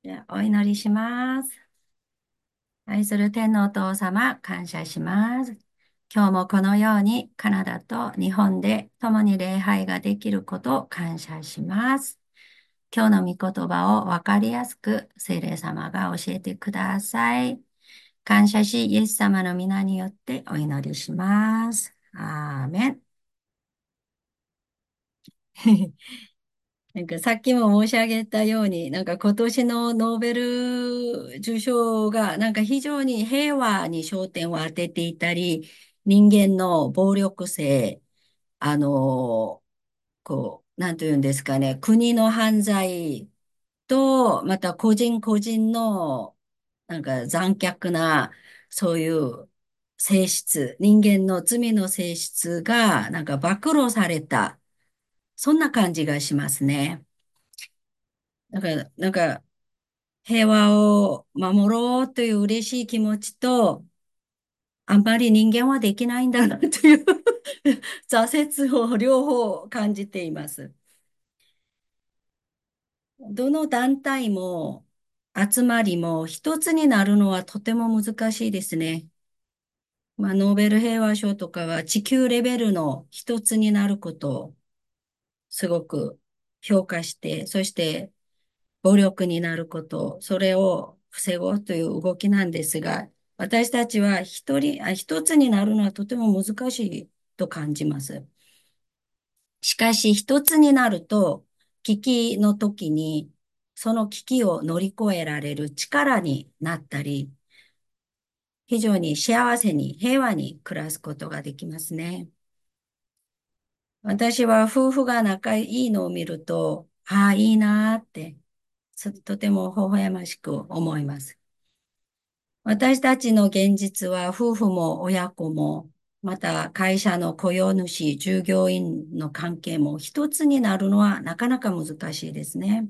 でお祈りします。愛する天のお父様、感謝します。今日もこのようにカナダと日本で共に礼拝ができることを感謝します。今日の御言葉をわかりやすく聖霊様が教えてください。感謝し、イエス様の皆によってお祈りします。アーメン。さっきも申し上げたように、今年のノーベル受賞が非常に平和に焦点を当てていたり、人間の暴力性、あの、なんというんですかね、国の犯罪と、また個人個人の残虐な、そういう性質、人間の罪の性質が暴露された、そんな感じがしますね。平和を守ろうという嬉しい気持ちと、あんまり人間はできないんだなという挫折を両方感じています。どの団体も集まりも一つになるのはとても難しいですね。ノーベル平和賞とかは地球レベルの一つになることをすごく評価して、そして暴力になること、それを防ごうという動きなんですが、私たちは一つになるのはとても難しいと感じます。しかし、一つになると、危機の時に、その危機を乗り越えられる力になったり、非常に幸せに平和に暮らすことができますね。私は夫婦が仲いいのを見ると、ああ、いいなーって、とても微笑ましく思います。私たちの現実は夫婦も親子も、また会社の雇用主、従業員の関係も一つになるのはなかなか難しいですね。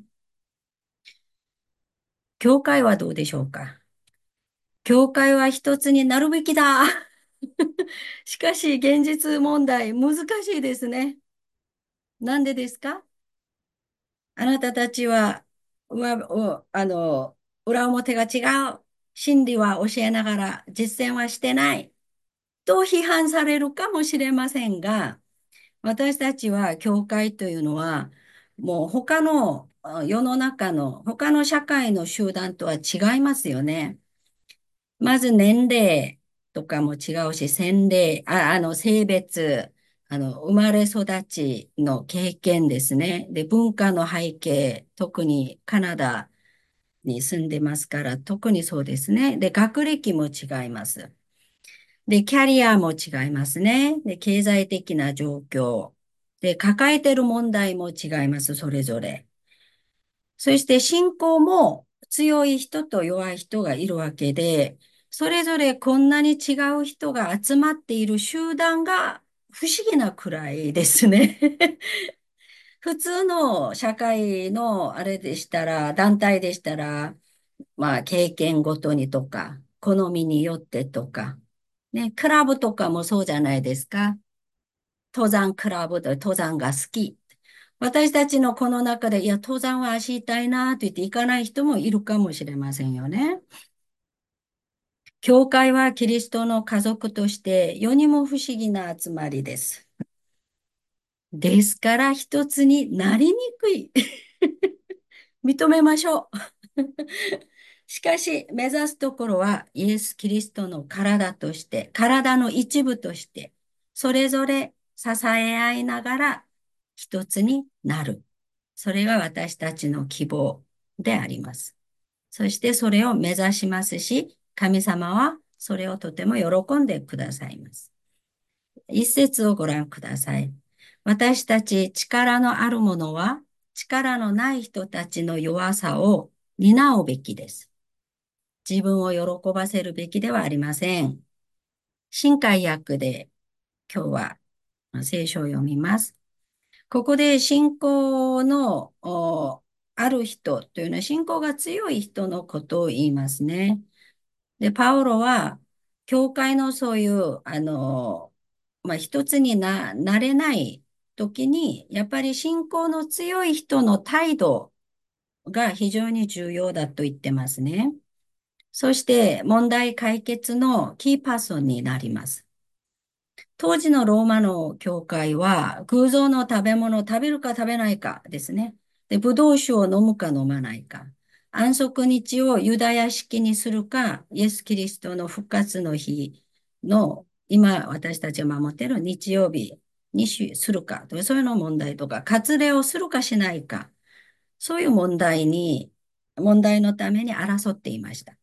教会はどうでしょうか？教会は一つになるべきだ。しかし現実問題難しいですね。なんでですか？あなたたちは、うわ、うあの、裏表が違う。真理は教えながら実践はしてない。と批判されるかもしれませんが、私たちは教会というのは、もう他の世の中の他の社会の集団とは違いますよね。まず年齢とかも違うし、洗礼、性別、生まれ育ちの経験ですね。で、文化の背景、特にカナダに住んでますから、特にそうですね。で、学歴も違います。で、キャリアも違いますね。で、経済的な状況。で、抱えてる問題も違います、それぞれ。そして信仰も強い人と弱い人がいるわけで、それぞれこんなに違う人が集まっている集団が不思議なくらいですね。普通の社会のあれでしたら、団体でしたら、経験ごとにとか、好みによってとか、ね、クラブとかもそうじゃないですか。登山クラブで登山が好き。私たちのこの中で、いや、登山は足痛いなと言って行かない人もいるかもしれませんよね。教会はキリストの家族として世にも不思議な集まりです。ですから一つになりにくい。認めましょう。しかし、目指すところはイエス・キリストの体として、体の一部として、それぞれ支え合いながら一つになる。それが私たちの希望であります。そしてそれを目指しますし、神様はそれをとても喜んでくださいます。一節をご覧ください。私たち力のある者は力のない人たちの弱さを担うべきです。自分を喜ばせるべきではありません。新海訳で今日は聖書を読みます。ここで信仰のある人というのは信仰が強い人のことを言いますね。で、パウロは教会のそういう、一つになれない時に、やっぱり信仰の強い人の態度が非常に重要だと言ってますね。そして問題解決のキーパーソンになります。当時のローマの教会は偶像の食べ物を食べるか食べないかですね。で、ブドウ酒を飲むか飲まないか。安息日をユダヤ式にするか、イエス・キリストの復活の日の今私たちが守っている日曜日にするか。そういうの問題とか、割礼をするかしないか。そういう問題のために争っていました。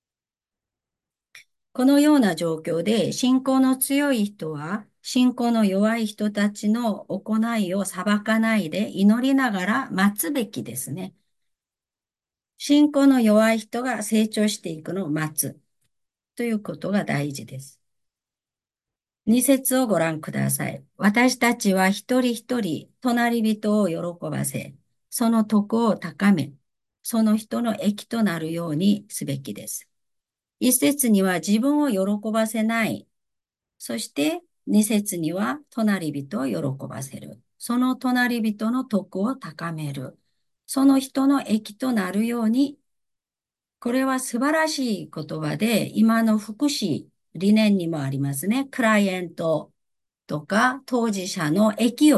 このような状況で、信仰の強い人は、信仰の弱い人たちの行いを裁かないで祈りながら待つべきですね。信仰の弱い人が成長していくのを待つということが大事です。二節をご覧ください。私たちは一人一人、隣人を喜ばせ、その徳を高め、その人の益となるようにすべきです。一節には自分を喜ばせない。そして二節には隣人を喜ばせる。その隣人の徳を高める。その人の益となるように、これは素晴らしい言葉で、今の福祉理念にもありますね。クライエントとか当事者の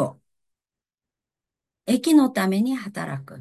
益のために働く。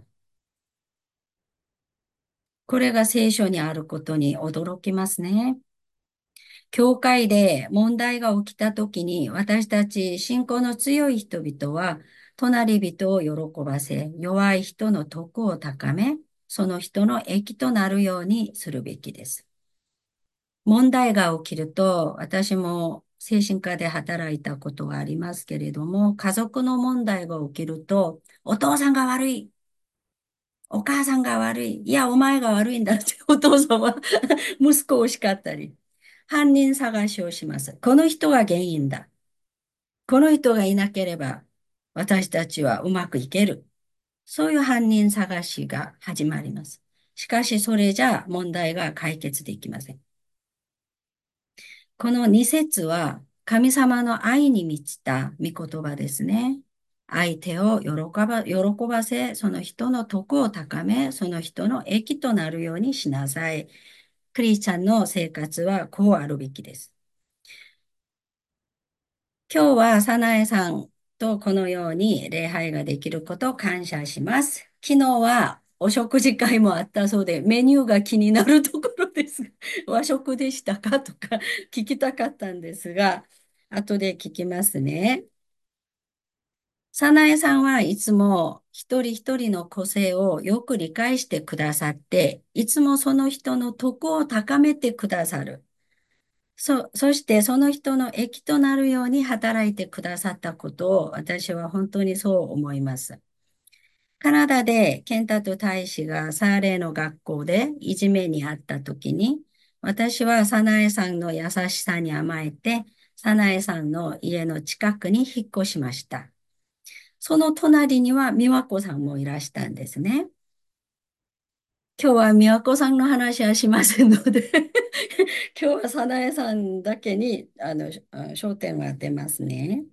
これが聖書にあることに驚きますね。教会で問題が起きたときに、私たち信仰の強い人々は、隣人を喜ばせ、弱い人の徳を高め、その人の益となるようにするべきです。問題が起きると、私も精神科で働いたことがありますけれども、家族の問題が起きると、お父さんが悪い、お母さんが悪い、いや、お前が悪いんだってお父さんは息子を叱ったり、犯人探しをします。この人が原因だ。この人がいなければ、私たちはうまくいける。そういう犯人探しが始まります。しかし、それじゃ問題が解決できません。この二節は、神様の愛に満ちた御言葉ですね。相手を喜ばせ、その人の徳を高め、その人の益となるようにしなさい。クリスチャンの生活はこうあるべきです。今日はサナエさんとこのように礼拝ができることを感謝します。昨日はお食事会もあったそうで、メニューが気になるところです。和食でしたかとか聞きたかったんですが、後で聞きますね。サナエさんはいつも一人一人の個性をよく理解してくださって、いつもその人の徳を高めてくださる。そしてその人の益となるように働いてくださったことを私は本当にそう思います。カナダでケンタと大使がサーレーの学校でいじめにあった時に、私はサナエさんの優しさに甘えて、サナエさんの家の近くに引っ越しました。その隣には美和子さんもいらしたんですね。今日は美和子さんの話はしませんので今日は早苗さんだけに焦点を当てますね。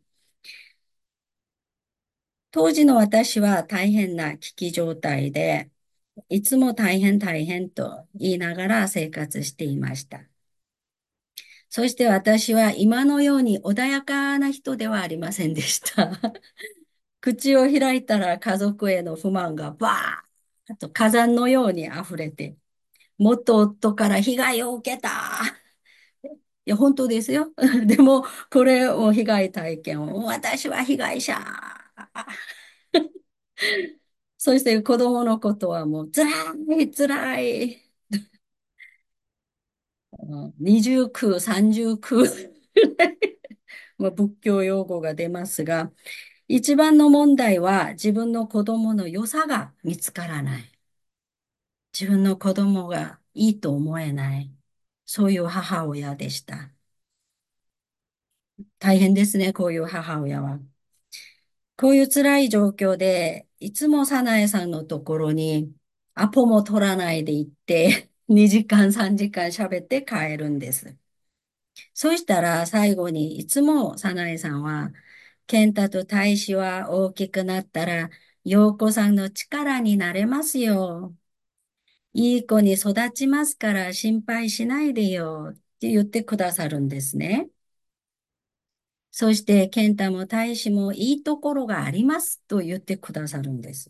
当時の私は大変な危機状態で、いつも大変大変と言いながら生活していました。そして私は今のように穏やかな人ではありませんでした。口を開いたら家族への不満がバーッと火山のように溢れて、元夫から被害を受けた。いや、本当ですよ。でも、これを被害体験を、私は被害者。そして子供のことはもう、辛い。二重苦、三重苦。まあ仏教用語が出ますが、一番の問題は自分の子供の良さが見つからない。自分の子供がいいと思えない。そういう母親でした。大変ですね、こういう母親は。こういう辛い状況で、いつも早苗さんのところにアポも取らないで行って、2時間、3時間喋って帰るんです。そしたら最後にいつも早苗さんは、健太と大使は大きくなったら陽子さんの力になれますよ。いい子に育ちますから心配しないでよって言ってくださるんですね。そして、健太も大使もいいところがありますと言ってくださるんです。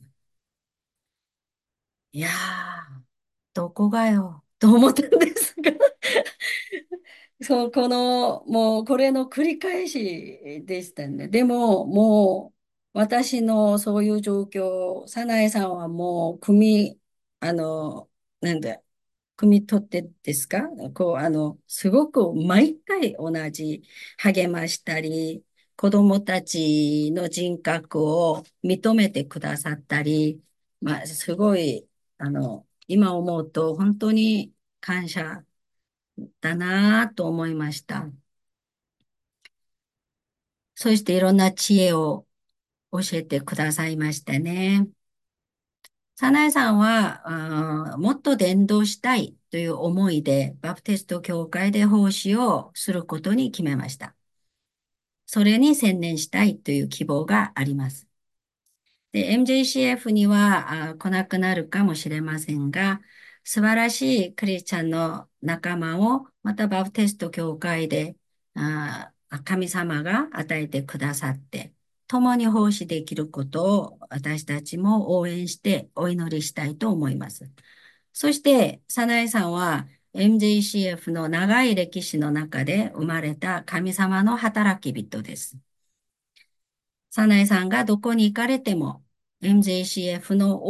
いやー、どこがよ、と思ったんですがそう、もう、これの繰り返しでしたね。でも、もう、私のそういう状況、早苗さんはもう、あの、なんだ、汲み取ってですか？すごく毎回同じ励ましたり、子供たちの人格を認めてくださったり、まあ、すごい、今思うと本当に感謝だなぁと思いました。そしていろんな知恵を教えてくださいましたね。早苗さんは、もっと伝道したいという思いで、バプテスト教会で奉仕をすることに決めました。それに専念したいという希望があります。で、MJCF には来なくなるかもしれませんが、素晴らしいクリスチャンの仲間を、またバプテスト教会で、神様が与えてくださって、共に奉仕できることを私たちも応援してお祈りしたいと思います。そして、早苗さんは MJCF の長い歴史の中で生まれた神様の働き人です。早苗さんがどこに行かれても MJCF の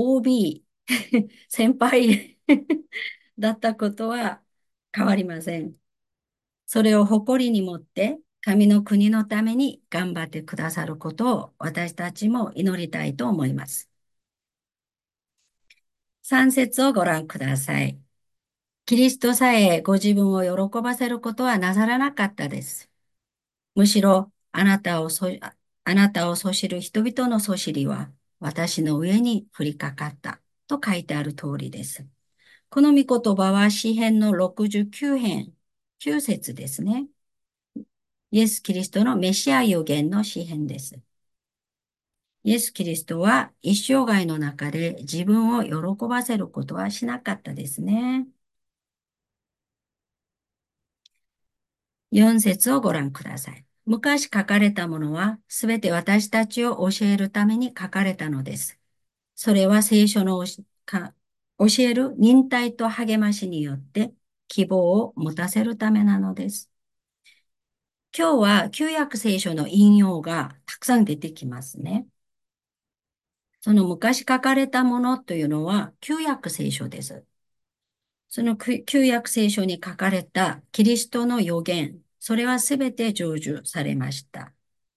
OB 先輩だったことは変わりません。それを誇りに持って神の国のために頑張ってくださることを私たちも祈りたいと思います。3節をご覧ください。キリストさえご自分を喜ばせることはなさらなかったです。むしろあなたをそしる人々のそしりは私の上に降りかかったと書いてある通りです。この御言葉は詩編の69編9節ですね。イエス・キリストのメシア予言の詩編です。イエス・キリストは一生涯の中で自分を喜ばせることはしなかったですね。4節をご覧ください。昔書かれたものはすべて私たちを教えるために書かれたのです。それは聖書の教える忍耐と励ましによって希望を持たせるためなのです。今日は旧約聖書の引用がたくさん出てきますね。その昔書かれたものというのは旧約聖書です。その旧約聖書に書かれたキリストの予言、それはすべて成就されました。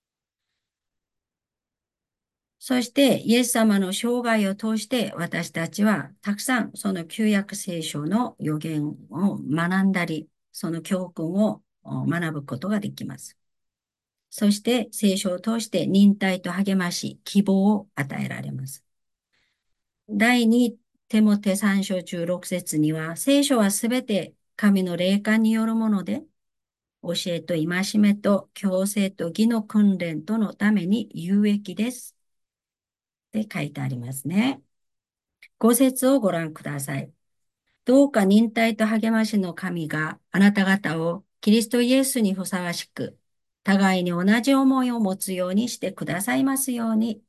そしてイエス様の生涯を通して私たちはたくさんその旧約聖書の予言を学んだり、その教訓を学ぶことができます。そして聖書を通して忍耐と励まし、希望を与えられます。第2テモテ3章16節には、聖書はすべて神の霊感によるもので、教えと戒めと強制と義の訓練とのために有益です。って書いてありますね。5節をご覧ください。どうか忍耐と励ましの神があなた方をキリストイエスにふさわしく、互いに同じ思いを持つようにしてくださいますように。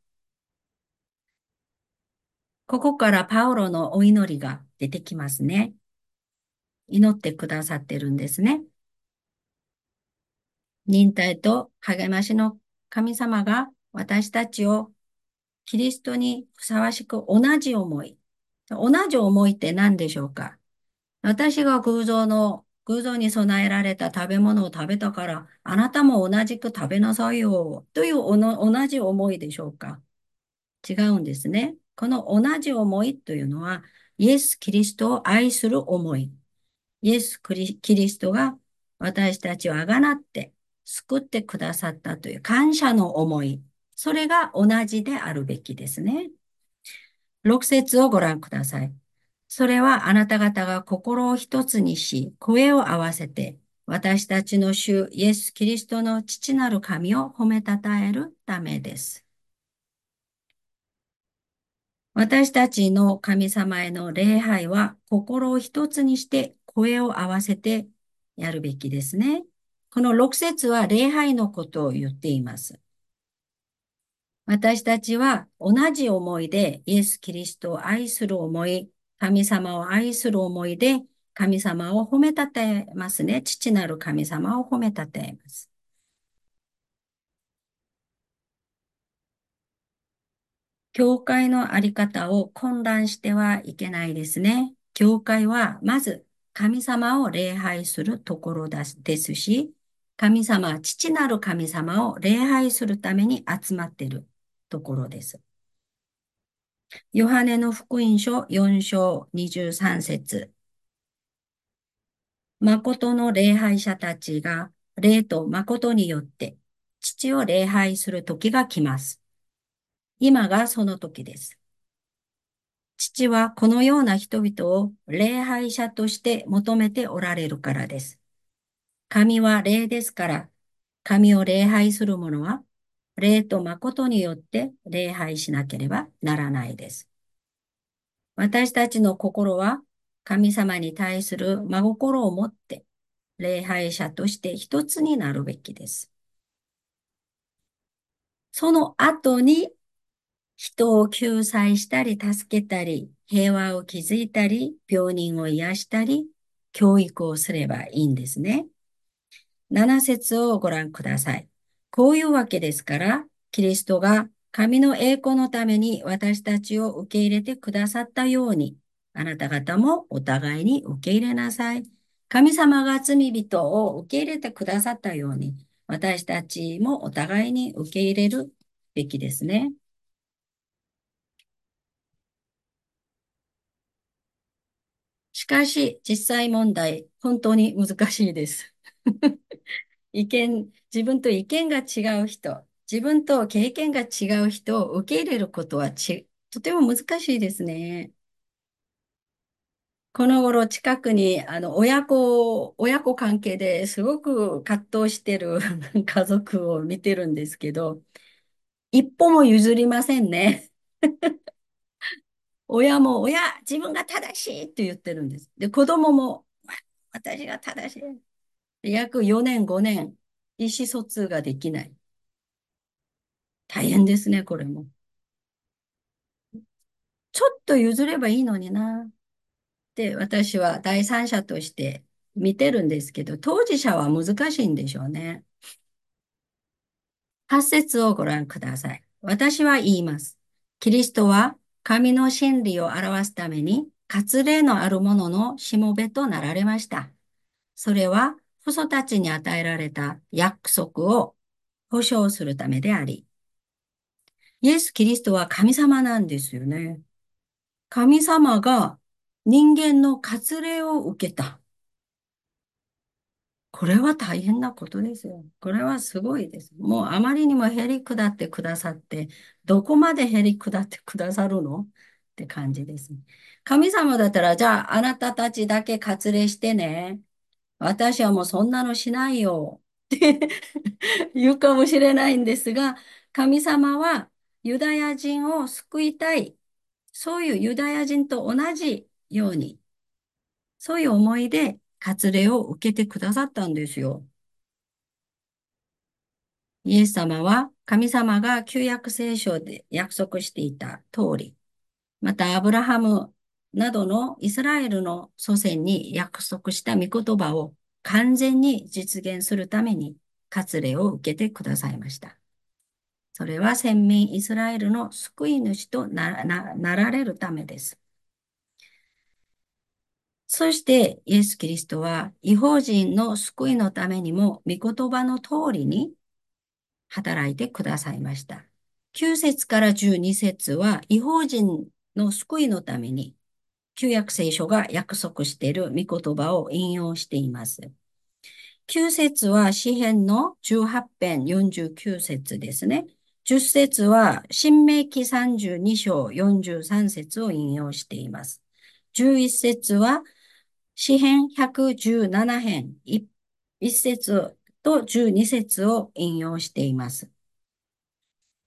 ここからパウロのお祈りが出てきますね。祈ってくださってるんですね。忍耐と励ましの神様が私たちをキリストにふさわしく同じ思い。同じ思いって何でしょうか？私が偶像に備えられた食べ物を食べたから、あなたも同じく食べなさいよ。という同じ思いでしょうか？違うんですね。この同じ思いというのは、イエス・キリストを愛する思い。イエス・キリストが私たちをあがなって救ってくださったという感謝の思い。それが同じであるべきですね。6節をご覧ください。それはあなた方が心を一つにし、声を合わせて、私たちの主イエス・キリストの父なる神を褒めたたえるためです。 私たちの神様への礼拝は心を一つにして声を合わせてやるべきですね。この6節は礼拝のことを言っています。私たちは同じ思いでイエス・キリストを愛する思い、神様を愛する思いで神様を褒めたたえますね。父なる神様を褒めたたえます。教会のあり方を混乱してはいけないですね。教会はまず神様を礼拝するところですし、神様、父なる神様を礼拝するために集まっているところです。ヨハネの福音書4章23節。誠の礼拝者たちが霊と誠によって父を礼拝する時が来ます。今がその時です。父はこのような人々を礼拝者として求めておられるからです。神は霊ですから、神を礼拝する者は、霊と誠によって礼拝しなければならないです。私たちの心は、神様に対する真心を持って、礼拝者として一つになるべきです。その後に、人を救済したり、助けたり、平和を築いたり、病人を癒したり、教育をすればいいんですね。7節をご覧ください。こういうわけですから、キリストが神の栄光のために私たちを受け入れてくださったように、あなた方もお互いに受け入れなさい。神様が罪人を受け入れてくださったように、私たちもお互いに受け入れるべきですね。しかし、実際問題、本当に難しいです。自分と意見が違う人、自分と経験が違う人を受け入れることはとても難しいですね。この頃近くに、親子関係ですごく葛藤してる家族を見てるんですけど、一歩も譲りませんね。親も、自分が正しいって言ってるんです。で、子供も、私が正しい。約4年、5年、意思疎通ができない。大変ですね、これも。ちょっと譲ればいいのになって私は第三者として見てるんですけど、当事者は難しいんでしょうね。8節をご覧ください。私は言います。キリストは神の真理を表すために割礼のあるもののしもべとなられました。それは父祖たちに与えられた約束を保証するためであり、イエス・キリストは神様なんですよね。神様が人間の割礼を受けた。これは大変なことですよ。これはすごいです。もうあまりにもへり下ってくださって、どこまでへり下ってくださるのって感じですね。神様だったら、じゃああなたたちだけ割礼してね。私はもうそんなのしないよって言うかもしれないんですが、神様はユダヤ人を救いたい。そういうユダヤ人と同じように、そういう思いで割礼を受けてくださったんですよ。イエス様は神様が旧約聖書で約束していた通り、またアブラハムなどのイスラエルの祖先に約束した御言葉を完全に実現するために割礼を受けてくださいました。それは先民イスラエルの救い主となられるためです。そしてイエス・キリストは異邦人の救いのためにも御言葉の通りに働いてくださいました。9節から12節は、異邦人の救いのために、旧約聖書が約束している御言葉を引用しています。9節は詩編の18編49節ですね。10節は新明記32章43節を引用しています。11節は詩編117編1節と12節を引用しています。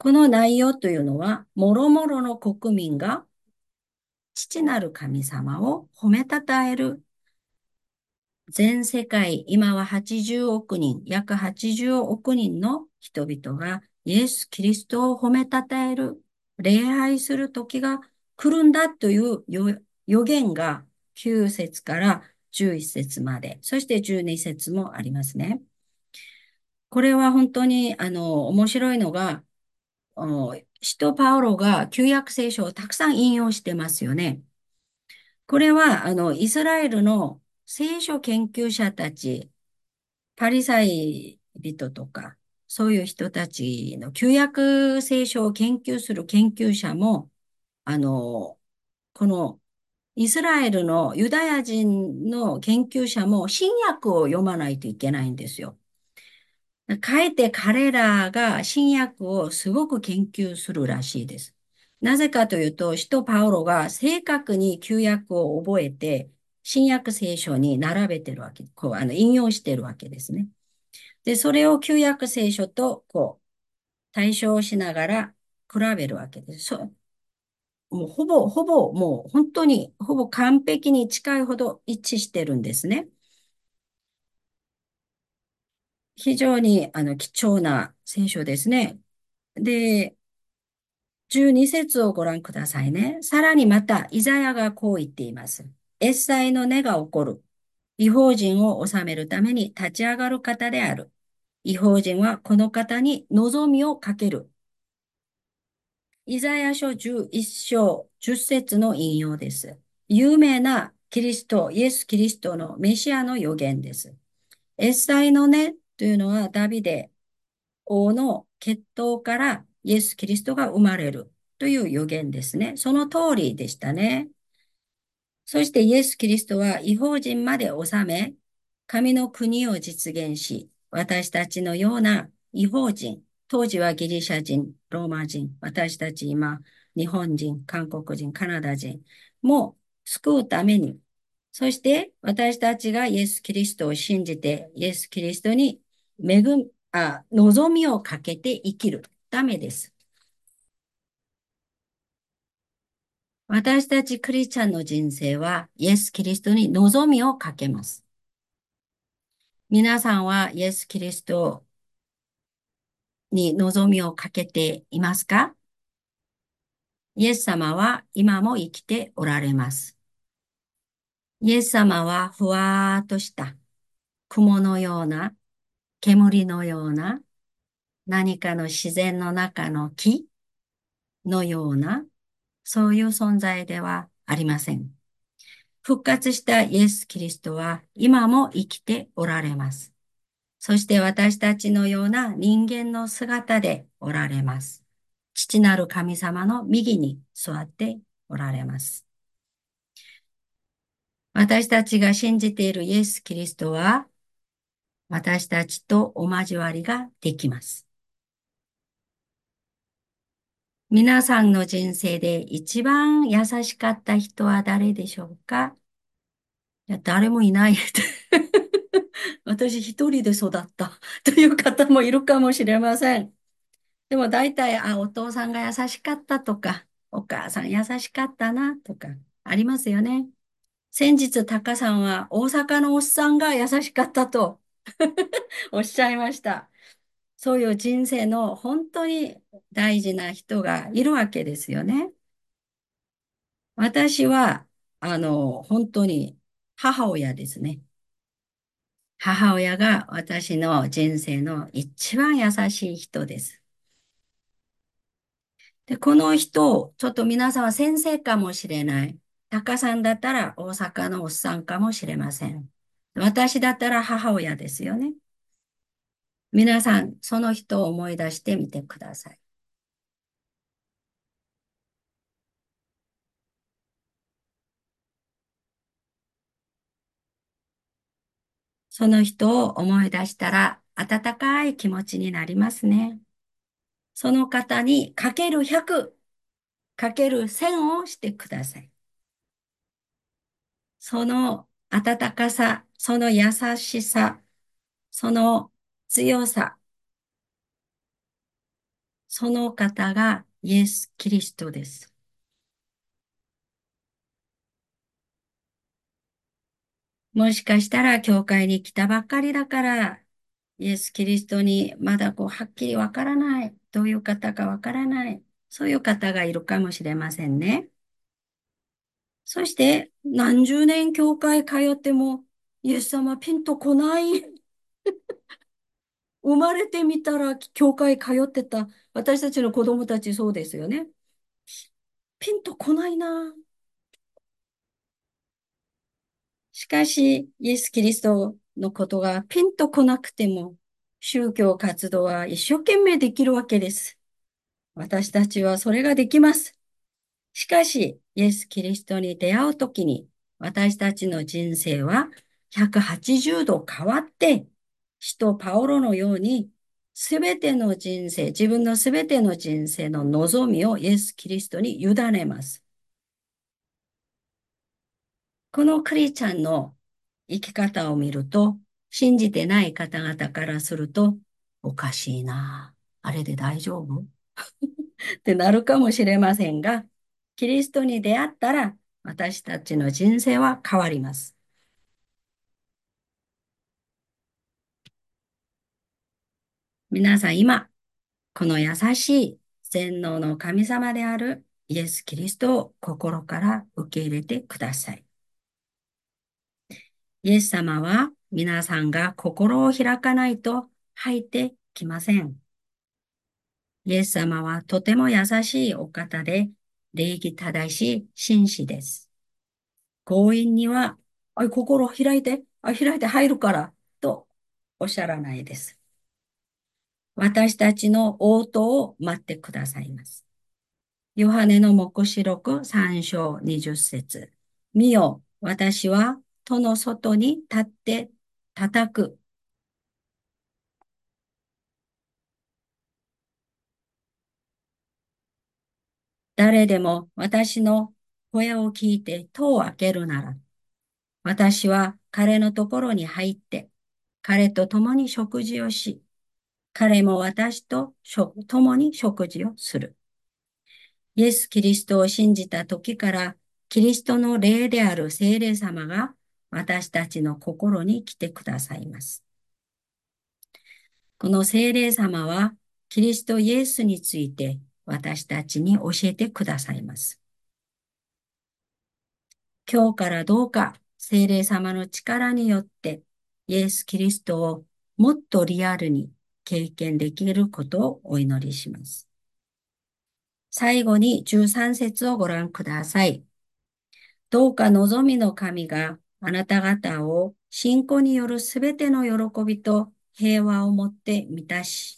この内容というのは、もろもろの国民が父なる神様を褒めたたえる。全世界、今は80億人、約80億人の人々がイエス・キリストを褒めたたえる、礼拝する時が来るんだという予言が9節から11節まで、そして12節もありますね。これは本当に、面白いのが、使徒パウロが旧約聖書をたくさん引用してますよね。これは、イスラエルの聖書研究者たち、パリサイ人とか、そういう人たちの旧約聖書を研究する研究者も、このイスラエルのユダヤ人の研究者も新約を読まないといけないんですよ。かえって彼らが新約をすごく研究するらしいです。なぜかというと、使徒パウロが正確に旧約を覚えて、新約聖書に並べてるわけ、引用してるわけですね。で、それを旧約聖書と、対照しながら比べるわけです。もうもう本当に、ほぼ完璧に近いほど一致してるんですね。非常に、貴重な聖書ですね。で、12節をご覧くださいね。さらにまた、イザヤがこう言っています。越災の根が起こる。異邦人を治めるために立ち上がる方である。異邦人はこの方に望みをかける。イザヤ書11章10節の引用です。有名なキリスト、イエス・キリストのメシアの予言です。越災の根というのはダビデ王の血統からイエス・キリストが生まれるという予言ですね。その通りでしたね。そしてイエス・キリストは異邦人まで治め、神の国を実現し、私たちのような異邦人、当時はギリシャ人、ローマ人、私たち今、日本人、韓国人、カナダ人も救うために、そして私たちがイエス・キリストを信じて、イエス・キリストに望みをかけて生きるためです。私たちクリスチャンの人生はイエス・キリストに望みをかけます。皆さんはイエス・キリストに望みをかけていますか？イエス様は今も生きておられます。イエス様はふわーっとした雲のような、煙のような、何かの自然の中の木のような、そういう存在ではありません。復活したイエス・キリストは今も生きておられます。そして私たちのような人間の姿でおられます。父なる神様の右に座っておられます。私たちが信じているイエス・キリストは私たちとお交わりができます。皆さんの人生で一番優しかった人は誰でしょうか？いや、誰もいない。私一人で育ったという方もいるかもしれません。でも大体、お父さんが優しかったとか、お母さん優しかったなとか、ありますよね。先日、タカさんは大阪のおっさんが優しかったとおっしゃいました。そういう人生の本当に大事な人がいるわけですよね。私は、本当に母親ですね。母親が私の人生の一番優しい人です。で、この人、ちょっと皆さんは先生かもしれない。タカさんだったら大阪のおっさんかもしれません。私だったら母親ですよね。皆さん、その人を思い出してみてください。その人を思い出したら温かい気持ちになりますね。その方にかける100、かける1000をしてください。その温かさ、その優しさ、その強さ、 その方がイエス・キリストです。もしかしたら教会に来たばっかりだから、イエス・キリストにまだはっきりわからない。どういう方かわからない。そういう方がいるかもしれませんね。そして、何十年教会通っても、イエス様ピンとこない。生まれてみたら教会通ってた。私たちの子供たちそうですよね。ピンとこないな。しかし、イエス・キリストのことがピンとこなくても、宗教活動は一生懸命できるわけです。私たちはそれができます。しかし、イエス・キリストに出会うときに、私たちの人生は180度変わって、使徒パオロのように、すべての人生、自分のすべての人生の望みをイエス・キリストに委ねます。このクリスチャンの生き方を見ると、信じてない方々からすると、おかしいな。あれで大丈夫ってなるかもしれませんが、キリストに出会ったら、私たちの人生は変わります。皆さん今、この優しい全能の神様であるイエス・キリストを心から受け入れてください。イエス様は皆さんが心を開かないと入ってきません。イエス様はとても優しいお方で、礼儀正しい紳士です。強引には、心を開いて入るから、とおっしゃらないです。私たちの応答を待ってくださいます。ヨハネの黙示録3章20節。見よ、私は戸の外に立って叩く。誰でも私の声を聞いて戸を開けるなら、私は彼のところに入って、彼と共に食事をし、彼も私と共に食事をする。イエス・キリストを信じた時から、キリストの霊である聖霊様が私たちの心に来てくださいます。この聖霊様は、キリストイエスについて私たちに教えてくださいます。今日からどうか聖霊様の力によってイエス・キリストをもっとリアルに経験できることをお祈りします。最後に13節をご覧ください。どうか望みの神があなた方を信仰によるすべての喜びと平和をもって満たし、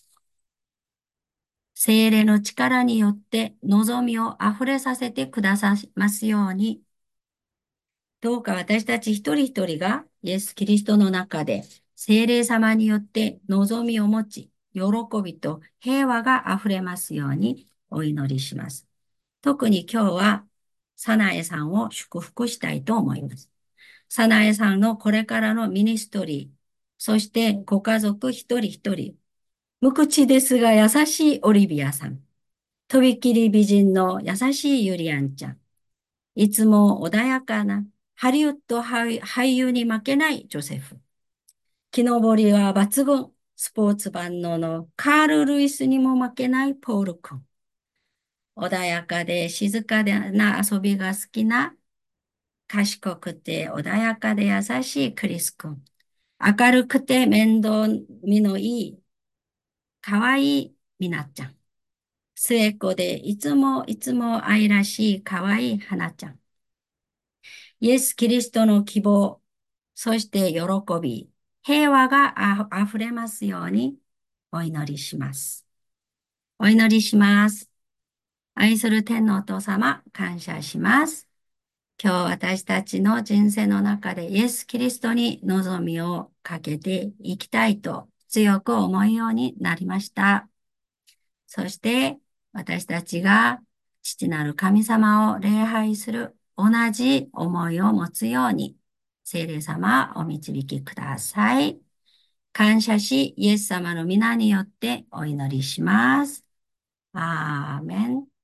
聖霊の力によって望みを溢れさせてくださいますように、どうか私たち一人一人がイエス・キリストの中で聖霊様によって望みを持ち、喜びと平和が溢れますようにお祈りします。特に今日は、サナエさんを祝福したいと思います。サナエさんのこれからのミニストリー、そしてご家族一人一人、無口ですが優しいオリビアさん、とびきり美人の優しいユリアンちゃん、いつも穏やかなハリウッド俳優に負けないジョセフ、木登りは抜群、スポーツ万能のカール・ルイスにも負けないポール君、穏やかで静かな遊びが好きな賢くて穏やかで優しいクリス君。明るくて面倒見のいい可愛いみなっちゃん。末っ子でいつも愛らしい可愛い花ちゃん。イエス・キリストの希望、そして喜び、平和が溢れますようにお祈りします。お祈りします。愛する天のお父様、感謝します。今日私たちの人生の中でイエス・キリストに望みをかけていきたいと強く思うようになりました。そして私たちが父なる神様を礼拝する同じ思いを持つように聖霊様お導きください。感謝しイエス様の皆によってお祈りします。 アーメン。